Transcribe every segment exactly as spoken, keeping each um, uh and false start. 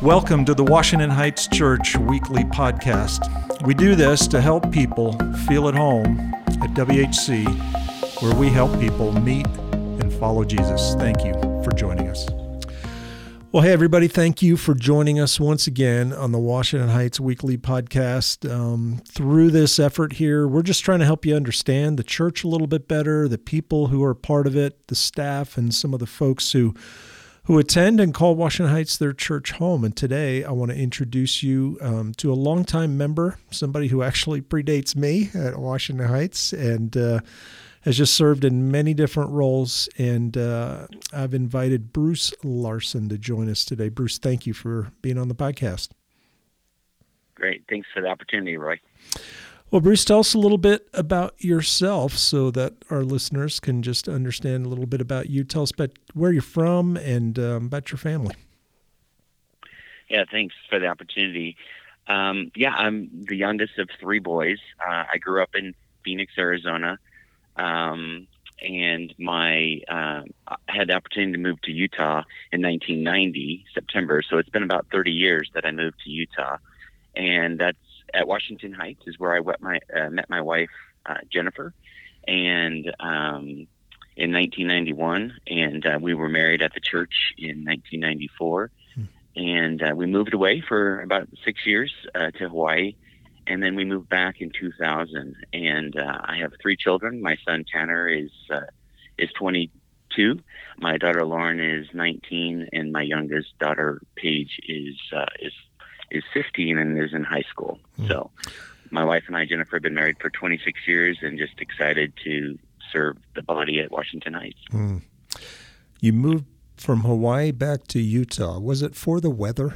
Welcome to the Washington Heights Church Weekly Podcast. We do this to help people feel at home at W H C, where we help people meet and follow Jesus. Thank you for joining us. Well, hey, everybody, thank you for joining us once again on the Washington Heights Weekly Podcast. Um, through this effort here, we're just trying to help you understand the church a little bit better, the people who are part of it, the staff, and some of the folks who who attend and call Washington Heights their church home. And today I want to introduce you um, to a longtime member, somebody who actually predates me at Washington Heights and uh, has just served in many different roles. And uh, I've invited Bruce Larson to join us today. Bruce, thank you for being on the podcast. Great. Thanks for the opportunity, Roy. Well, Bruce, tell us a little bit about yourself so that our listeners can just understand a little bit about you. Tell us about where you're from and um, about your family. Yeah, thanks for the opportunity. Um, yeah, I'm the youngest of three boys. Uh, I grew up in Phoenix, Arizona, um, and my uh, I had the opportunity to move to Utah in nineteen ninety, September. So it's been about thirty years that I moved to Utah, and that's at Washington Heights is where I met my, uh, met my wife, uh, Jennifer, and um, in nineteen ninety-one, and uh, we were married at the church in nineteen ninety-four, hmm. and uh, we moved away for about six years uh, to Hawaii, and then we moved back in two thousand, and uh, I have three children. My son Tanner is uh, is twenty-two, my daughter Lauren is nineteen, and my youngest daughter Paige is uh, is is fifteen and is in high school. Mm. So my wife and I, Jennifer, have been married for twenty-six years and just excited to serve the body at Washington Heights. Mm. You moved from Hawaii back to Utah. Was it for the weather?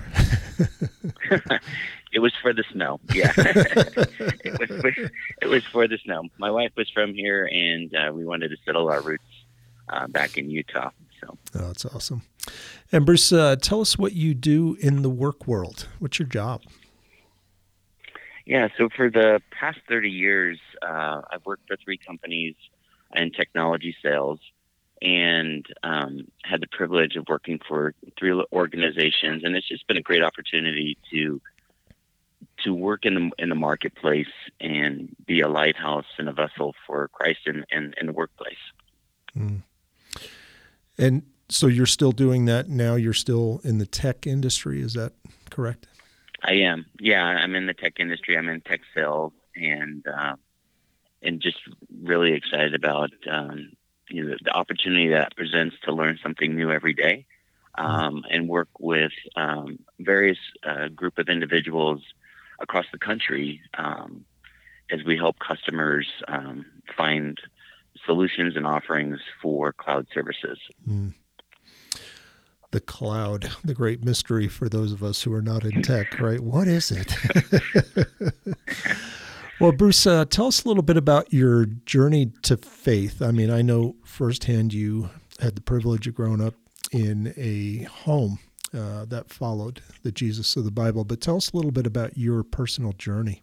It was for the snow. Yeah. it, was for, it was for the snow. My wife was from here, and uh, we wanted to settle our roots uh, back in Utah. So. Oh, that's awesome. And Bruce, uh, tell us what you do in the work world. What's your job? Yeah, so for the past thirty years, uh, I've worked for three companies in technology sales, and um, had the privilege of working for three organizations. And it's just been a great opportunity to to work in the in the marketplace and be a lighthouse and a vessel for Christ in, in, in the workplace. Mm. And so you're still doing that now? You're still in the tech industry, is that correct? I am. Yeah, I'm in the tech industry. I'm in tech sales, and uh, and just really excited about um, you know, the opportunity that presents to learn something new every day, um, and work with um, various uh, group of individuals across the country um, as we help customers um, find solutions and offerings for cloud services. Mm. The cloud, the great mystery for those of us who are not in tech, right? What is it? Well, Bruce, uh, tell us a little bit about your journey to faith. I mean, I know firsthand you had the privilege of growing up in a home uh, that followed the Jesus of the Bible, but tell us a little bit about your personal journey.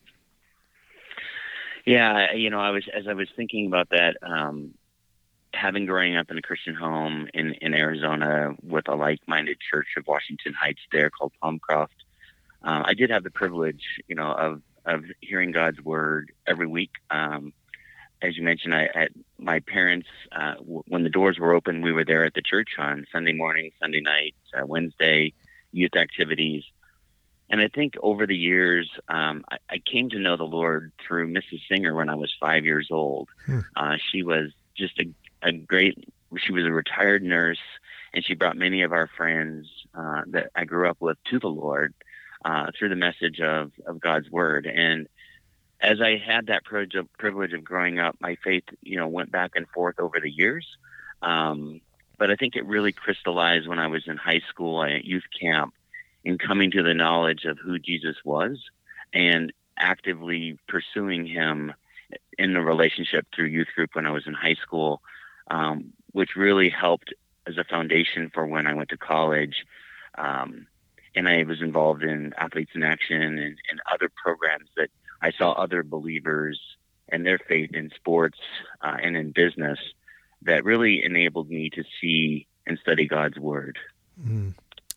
Yeah, you know, I was as I was thinking about that, um, having growing up in a Christian home in, in Arizona with a like-minded church of Washington Heights there called Palmcroft, uh, I did have the privilege, you know, of of hearing God's word every week. Um, as you mentioned, I, I my parents, uh, w- when the doors were open, we were there at the church on Sunday morning, Sunday night, uh, Wednesday, youth activities. And I think over the years, um, I, I came to know the Lord through Missus Singer when I was five years old. Hmm. Uh, she was just a, a great, she was a retired nurse, and she brought many of our friends uh, that I grew up with to the Lord uh, through the message of, of God's word. And as I had that privilege of, privilege of growing up, my faith, you know, went back and forth over the years. Um, but I think it really crystallized when I was in high school at youth camp, in coming to the knowledge of who Jesus was and actively pursuing him in the relationship through youth group when I was in high school, um, which really helped as a foundation for when I went to college. Um, and I was involved in Athletes in Action and, and other programs that I saw other believers and their faith in sports uh, and in business that really enabled me to see and study God's word. Mm.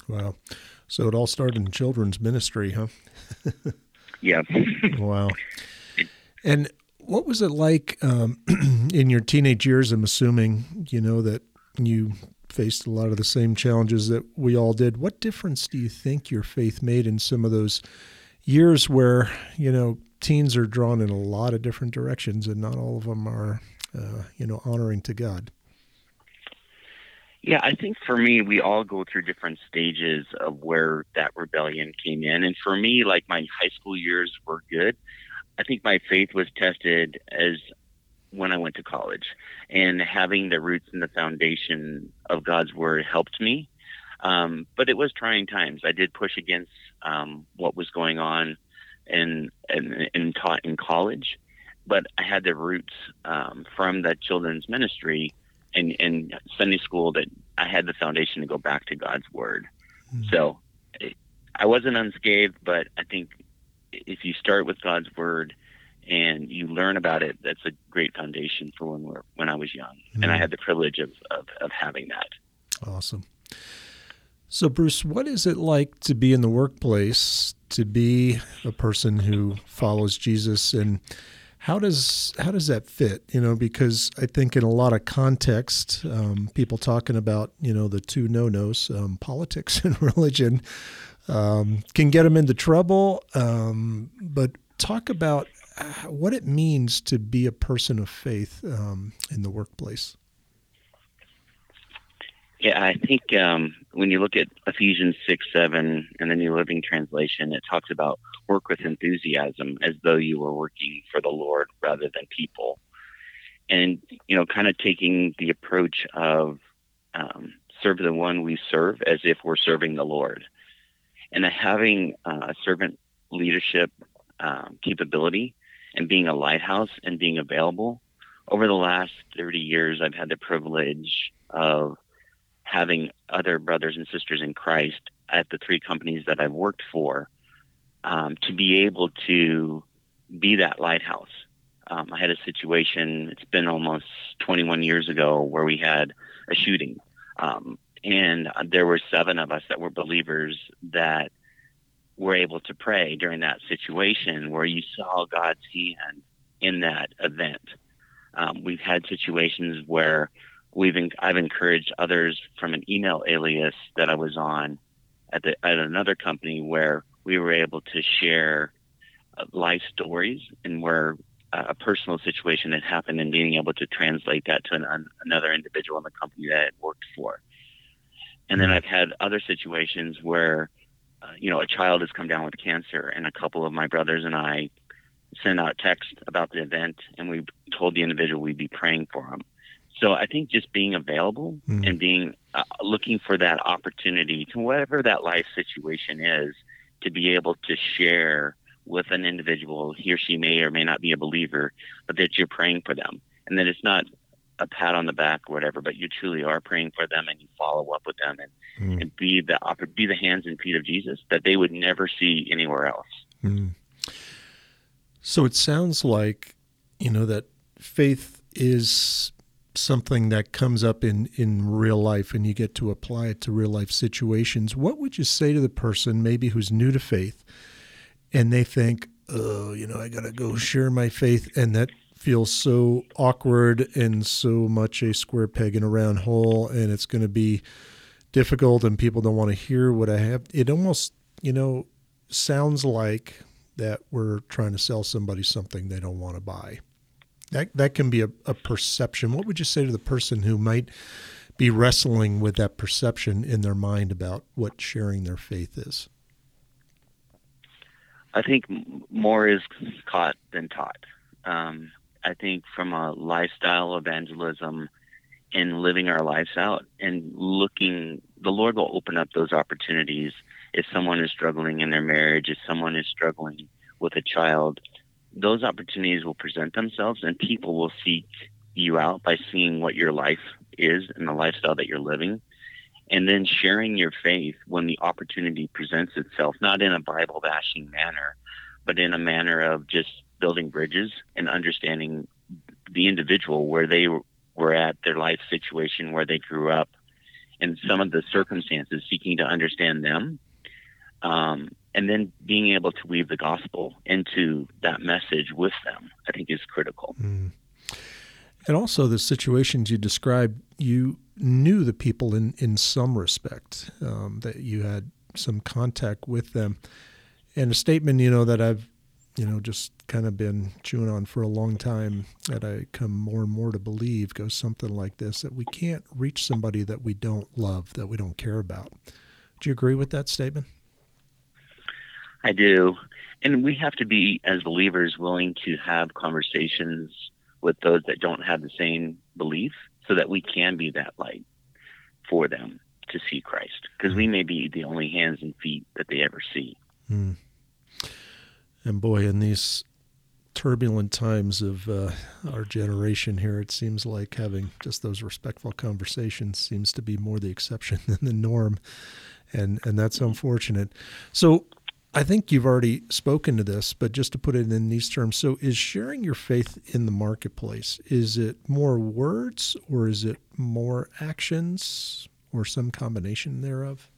Wow. So it all started in children's ministry, huh? Yeah. Wow. And what was it like um, in your teenage years? I'm assuming, you know, that you faced a lot of the same challenges that we all did. What difference do you think your faith made in some of those years where, you know, teens are drawn in a lot of different directions and not all of them are, uh, you know, honoring to God? Yeah, I think for me, we all go through different stages of where that rebellion came in. And for me, like my high school years were good. I think my faith was tested as when I went to college, and having the roots and the foundation of God's word helped me. Um, but it was trying times. I did push against um, what was going on and, and, and taught in college, but I had the roots um, from the children's ministry and, and Sunday school that I had the foundation to go back to God's word. Mm-hmm. So I wasn't unscathed, but I think if you start with God's word and you learn about it, that's a great foundation for when we're, when I was young. Mm-hmm. And I had the privilege of, of, of having that. Awesome. So Bruce, what is it like to be in the workplace, to be a person who follows Jesus, and how does how does that fit? You know, because I think in a lot of context, um, people talking about, you know, the two no-nos, um, politics and religion, um, can get them into trouble. Um, but talk about what it means to be a person of faith um, in the workplace. Yeah, I think um, when you look at Ephesians six, seven, and the New Living Translation, it talks about work with enthusiasm as though you were working for the Lord rather than people. And, you know, kind of taking the approach of um, serve the one we serve as if we're serving the Lord. And having uh, a servant leadership um, capability and being a lighthouse and being available. Over the last thirty years, I've had the privilege of having other brothers and sisters in Christ at the three companies that I've worked for, um, to be able to be that lighthouse. Um, I had a situation, it's been almost twenty-one years ago, where we had a shooting. Um, and there were seven of us that were believers that were able to pray during that situation, where you saw God's hand in that event. Um, we've had situations where We've en- I've encouraged others from an email alias that I was on at, the, at another company, where we were able to share uh, life stories and where uh, a personal situation had happened, and being able to translate that to an, an, another individual in the company that I had worked for. And then I've had other situations where, uh, you know, a child has come down with cancer, and a couple of my brothers and I sent out text about the event, and we told the individual we'd be praying for him. So I think just being available mm. and being uh, looking for that opportunity to whatever that life situation is, to be able to share with an individual, he or she may or may not be a believer, but that you're praying for them, and that it's not a pat on the back or whatever, but you truly are praying for them, and you follow up with them, and, mm. and be the be the hands and feet of Jesus that they would never see anywhere else. Mm. So it sounds like, you know, that faith is something that comes up in, in real life, and you get to apply it to real life situations. What would you say to the person maybe who's new to faith, and they think, oh, you know, I got to go share my faith, and that feels so awkward and so much a square peg in a round hole, and it's going to be difficult, and people don't want to hear what I have. It almost, you know, sounds like that we're trying to sell somebody something they don't want to buy. That that can be a, a perception. What would you say to the person who might be wrestling with that perception in their mind about what sharing their faith is? I think more is caught than taught. Um, I think from a lifestyle evangelism and living our lives out and looking, the Lord will open up those opportunities. If someone is struggling in their marriage, if someone is struggling with a child, those opportunities will present themselves, and people will seek you out by seeing what your life is and the lifestyle that you're living, and then sharing your faith when the opportunity presents itself, not in a Bible bashing manner, but in a manner of just building bridges and understanding the individual, where they were at, their life situation, where they grew up, and some of the circumstances, seeking to understand them, um, and then being able to weave the gospel into that message with them, I think is critical. Mm. And also the situations you described, you knew the people in, in some respect, um, that you had some contact with them. And a statement, you know, that I've, you know, just kind of been chewing on for a long time, that I come more and more to believe, goes something like this, that we can't reach somebody that we don't love, that we don't care about. Do you agree with that statement? I do. And we have to be, as believers, willing to have conversations with those that don't have the same belief, so that we can be that light for them to see Christ, because we may be the only hands and feet that they ever see. Mm. And boy, in these turbulent times of uh, our generation here, it seems like having just those respectful conversations seems to be more the exception than the norm. And, and that's unfortunate. So I think you've already spoken to this, but just to put it in these terms, so is sharing your faith in the marketplace, is it more words or is it more actions or some combination thereof?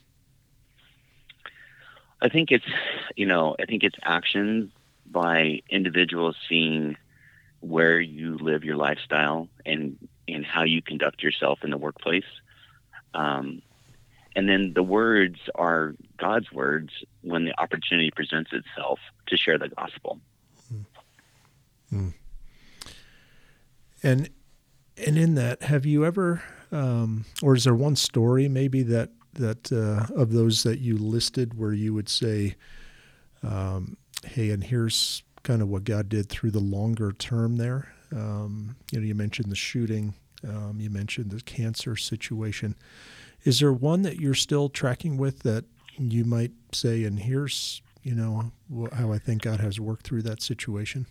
I think it's, you know, I think it's actions by individuals seeing where you live your lifestyle and, and how you conduct yourself in the workplace. Um, and then the words are God's words when the opportunity presents itself to share the gospel. Mm-hmm. And, and in that, have you ever, um, or is there one story maybe that, that uh, of those that you listed where you would say, um, hey, and here's kind of what God did through the longer term there? Um, you know, you mentioned the shooting, um, you mentioned the cancer situation. Is there one that you're still tracking with that you might say, and here's, you know, how I think God has worked through that situation?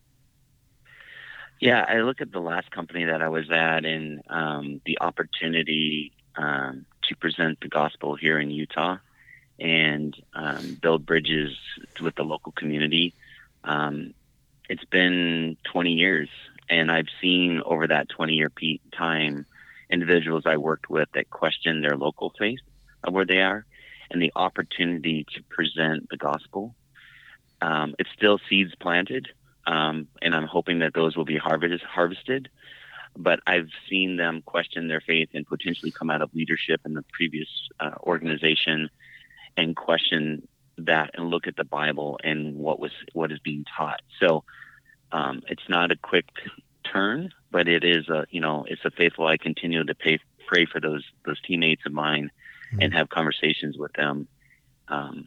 Yeah, I look at the last company that I was at, and um, the opportunity um, to present the gospel here in Utah and um, build bridges with the local community. Um, it's been twenty years, and I've seen over that twenty-year time individuals I worked with that question their local faith of where they are, and the opportunity to present the gospel. Um, it's still seeds planted, um, and I'm hoping that those will be harvested, harvested. But I've seen them question their faith and potentially come out of leadership in the previous uh, organization and question that and look at the Bible and what was what is being taught. So um, it's not a quick turn, but it is a you know it's a faithful. I continue to pay, pray for those those teammates of mine mm-hmm. and have conversations with them. Um,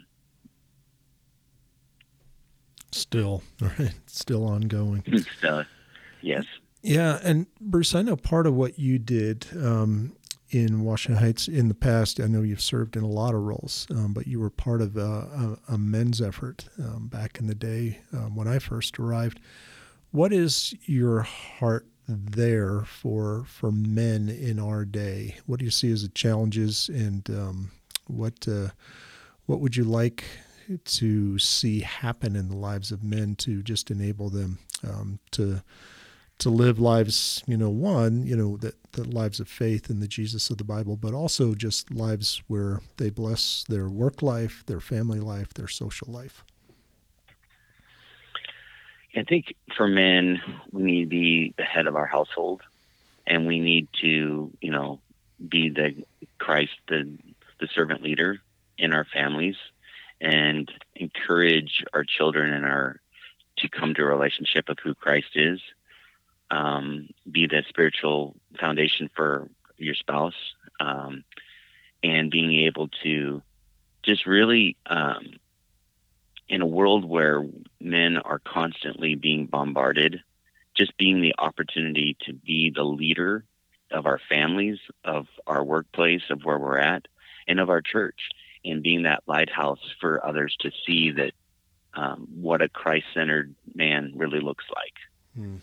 still, right? Still ongoing. So, yes. Yeah, and Bruce, I know part of what you did um, in Washington Heights in the past, I know you've served in a lot of roles, um, but you were part of a, a, a men's effort um, back in the day um, when I first arrived. What is your heart there for for men in our day? What do you see as the challenges, and um, what uh, what would you like to see happen in the lives of men to just enable them um, to to live lives, you know, one, you know, that the lives of faith in the Jesus of the Bible, but also just lives where they bless their work life, their family life, their social life? I think for men, we need to be the head of our household, and we need to, you know, be the Christ, the the servant leader in our families, and encourage our children and our to come to a relationship of who Christ is. Um, be the spiritual foundation for your spouse, um, and being able to just really, um, in a world where men are constantly being bombarded, just being the opportunity to be the leader of our families, of our workplace, of where we're at, and of our church, and being that lighthouse for others to see that um, what a Christ-centered man really looks like. Hmm.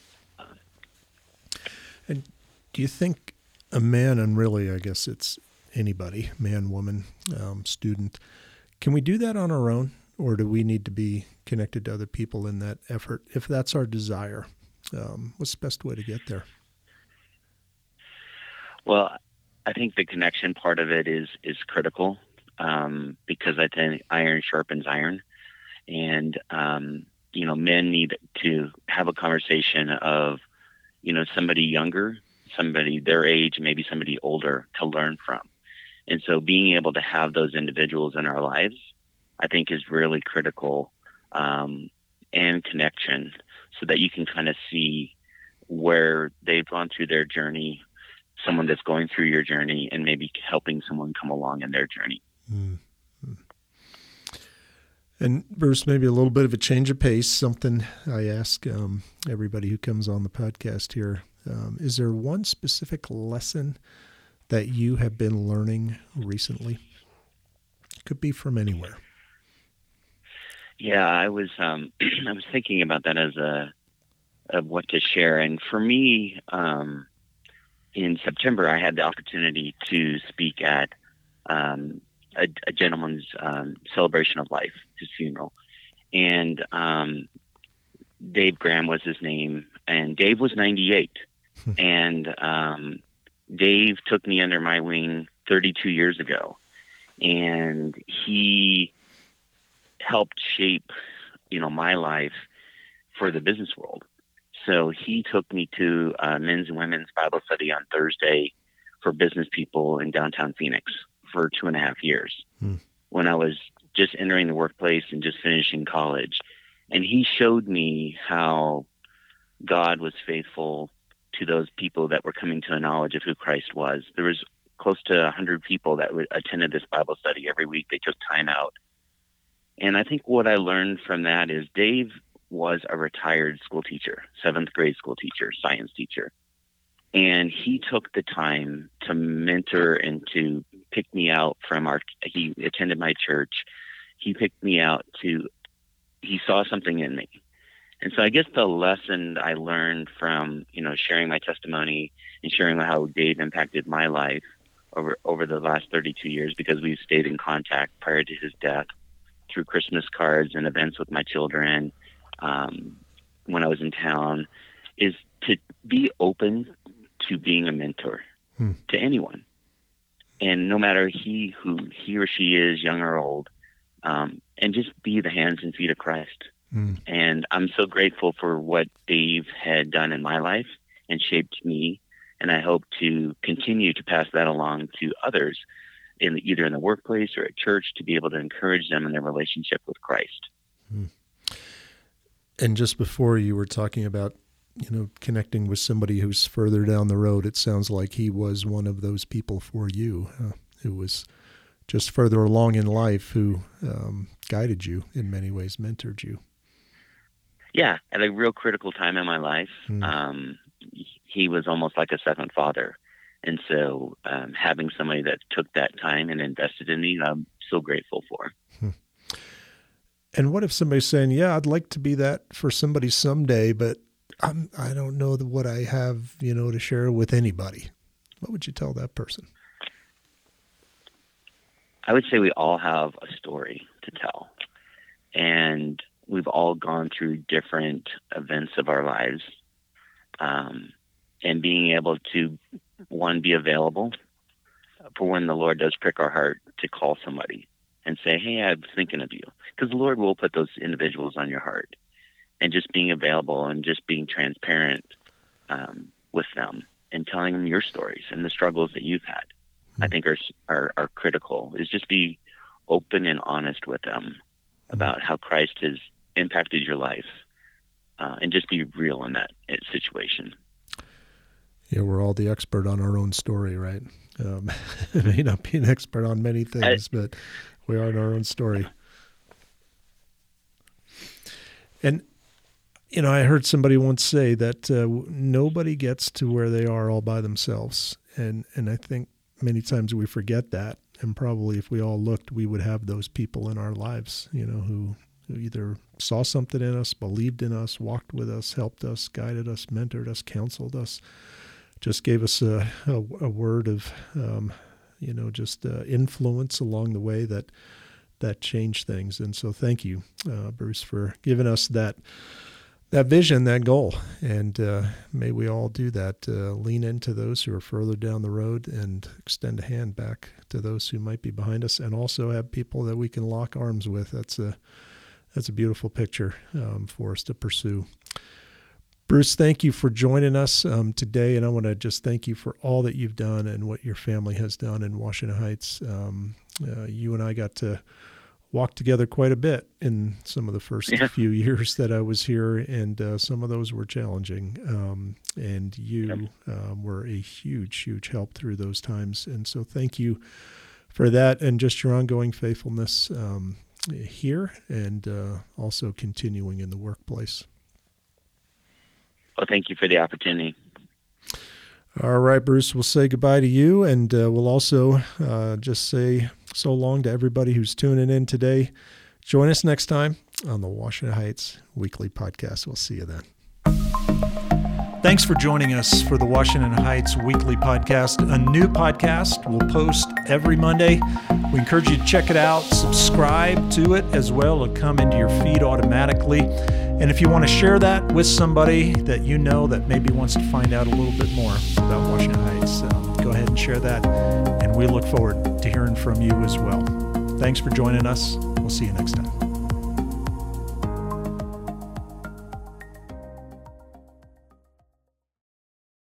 And do you think a man, and really I guess it's anybody, man, woman, um, student, can we do that on our own, or do we need to be connected to other people in that effort? If that's our desire, um, what's the best way to get there? Well, I think the connection part of it is is critical, um, because I think iron sharpens iron, and um, you know, men need to have a conversation of, you know, somebody younger, somebody their age, maybe somebody older to learn from. And so being able to have those individuals in our lives, I think, is really critical, um, and connection, so that you can kind of see where they've gone through their journey, someone that's going through your journey, and maybe helping someone come along in their journey. Mm-hmm. And Bruce, maybe a little bit of a change of pace, something I ask um, everybody who comes on the podcast here. Um, is there one specific lesson that you have been learning recently? Could be from anywhere. Yeah, I was um, I was thinking about that as a of what to share, and for me, um, in September, I had the opportunity to speak at um, a, a gentleman's um, celebration of life, his funeral, and um, Dave Graham was his name, and Dave was ninety-eight, and um, Dave took me under my wing thirty-two years ago, and he helped shape, you know, my life for the business world. So he took me to uh, men's and women's Bible study on Thursday for business people in downtown Phoenix for two and a half years hmm. when I was just entering the workplace and just finishing college. And he showed me how God was faithful to those people that were coming to a knowledge of who Christ was. There was close to one hundred people that would, attended this Bible study every week. They took time out. And I think what I learned from that is Dave was a retired school teacher, seventh grade school teacher, science teacher. And he took the time to mentor and to pick me out from our, he attended my church. He picked me out to, he saw something in me. And so I guess the lesson I learned from, you know, sharing my testimony and sharing how Dave impacted my life over, over the last thirty-two years, because we've stayed in contact prior to his death through Christmas cards and events with my children, Um, when I was in town, is to be open to being a mentor hmm. to anyone. And no matter he who he or she is, young or old, um, and just be the hands and feet of Christ. Hmm. And I'm so grateful for what Dave had done in my life and shaped me. And I hope to continue to pass that along to others, in the, either in the workplace or at church, to be able to encourage them in their relationship with Christ. Hmm. And just before you were talking about, you know, connecting with somebody who's further down the road, it sounds like he was one of those people for you, uh, who was just further along in life, who um, guided you in many ways, mentored you. Yeah, at a real critical time in my life, mm. um, he was almost like a second father. And so um, having somebody that took that time and invested in me, I'm so grateful for. Hmm. And what if somebody's saying, yeah, I'd like to be that for somebody someday, but I'm, I don't know what I have, you know, to share with anybody. What would you tell that person? I would say we all have a story to tell. And we've all gone through different events of our lives. Um, and being able to, one, be available for when the Lord does prick our heart to call somebody and say, hey, I'm thinking of you. Because the Lord will put those individuals on your heart. And just being available and just being transparent um, with them and telling them your stories and the struggles that you've had, mm-hmm. I think are, are are critical. Is just be open and honest with them mm-hmm. about how Christ has impacted your life, uh, and just be real in that situation. Yeah, we're all the expert on our own story, right? Um, I may not be an expert on many things, I, but we are in our own story. And, you know, I heard somebody once say that uh, nobody gets to where they are all by themselves. And, and I think many times we forget that. And probably if we all looked, we would have those people in our lives, you know, who, who either saw something in us, believed in us, walked with us, helped us, guided us, mentored us, counseled us, just gave us a, a, a word of, um, you know, just uh, influence along the way that that changed things. And so thank you, uh, Bruce, for giving us that that vision, that goal. And uh, may we all do that, uh, lean into those who are further down the road and extend a hand back to those who might be behind us, and also have people that we can lock arms with. That's a, that's a beautiful picture um, for us to pursue. Bruce, thank you for joining us um, today, and I want to just thank you for all that you've done and what your family has done in Washington Heights. Um, uh, you and I got to walked together quite a bit in some of the first yeah. few years that I was here, and uh, some of those were challenging. Um, and you um, were a huge, huge help through those times. And so thank you for that, and just your ongoing faithfulness um, here, and uh, also continuing in the workplace. Well, thank you for the opportunity. All right, Bruce, we'll say goodbye to you, and uh, we'll also uh, just say so long to everybody who's tuning in today. Join us next time on the Washington Heights Weekly Podcast. We'll see you then. Thanks for joining us for the Washington Heights Weekly Podcast, a new podcast we'll post every Monday. We encourage you to check it out, subscribe to it as well. It'll come into your feed automatically. And if you want to share that with somebody that you know that maybe wants to find out a little bit more about Washington Heights, um, go ahead and share that. And we look forward to hearing from you as well. Thanks for joining us. We'll see you next time.